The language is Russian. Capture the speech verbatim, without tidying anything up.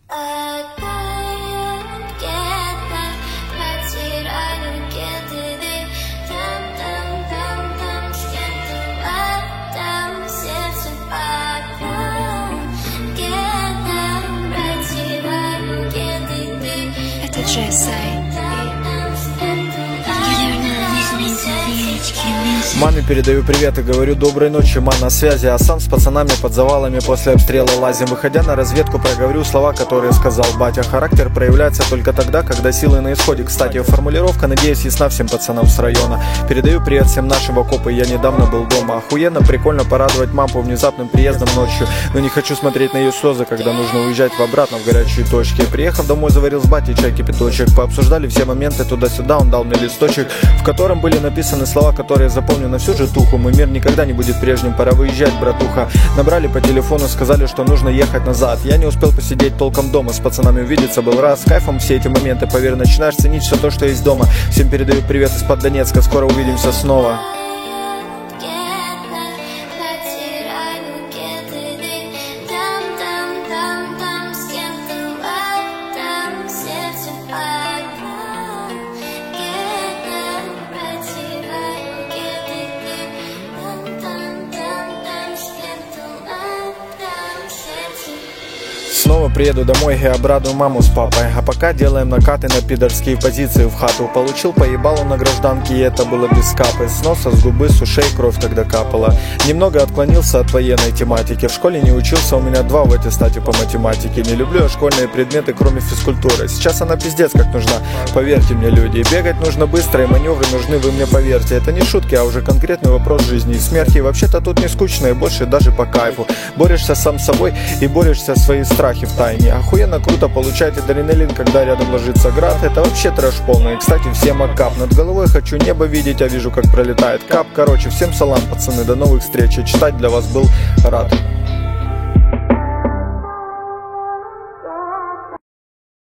Это Джессай. Маме передаю привет и говорю доброй ночи, ма, на связи. А сам с пацанами под завалами после обстрела лазим. Выходя на разведку, проговорю слова, которые сказал батя. Характер проявляется только тогда, когда силы на исходе. Кстати, формулировка, надеюсь, ясна всем пацанам с района. Передаю привет всем нашим окопы, я недавно был дома. Охуенно, прикольно порадовать маму внезапным приездом ночью. Но не хочу смотреть на ее слезы, когда нужно уезжать в обратно в горячие точки. Приехав домой, заварил с батей чай, кипяточек. Пообсуждали все моменты туда-сюда, он дал мне листочек, в котором были написаны слова, которые запомню на всю житуху. Мой мир никогда не будет прежним, пора выезжать, братуха. Набрали по телефону, сказали, что нужно ехать назад. Я не успел посидеть толком дома, с пацанами увидеться был раз. С кайфом все эти моменты, поверь, начинаешь ценить все то, что есть дома. Всем передаю привет из-под Донецка, скоро увидимся снова. Снова приеду домой и обрадую маму с папой. А пока делаем накаты на пидорские позиции в хату. Получил поебалу на гражданке, и это было без капы. С носа, с губы, с ушей кровь тогда капала. Немного отклонился от военной тематики. В школе не учился, у меня два в аттестате по математике. Не люблю я школьные предметы, кроме физкультуры. Сейчас она пиздец как нужна, поверьте мне, люди. Бегать нужно быстро, и маневры нужны, вы мне поверьте. Это не шутки, а уже конкретный вопрос жизни и смерти. И вообще-то тут не скучно, и больше даже по кайфу. Борешься сам с собой и борешься свои страхи в тайне. Охуенно круто получать адреналин, когда рядом ложится град. Это вообще трэш полный. И, кстати, всем акап. Над головой хочу небо видеть, а вижу, как пролетает кап. Короче, всем салам, пацаны, до новых встреч. И читать для вас был рад.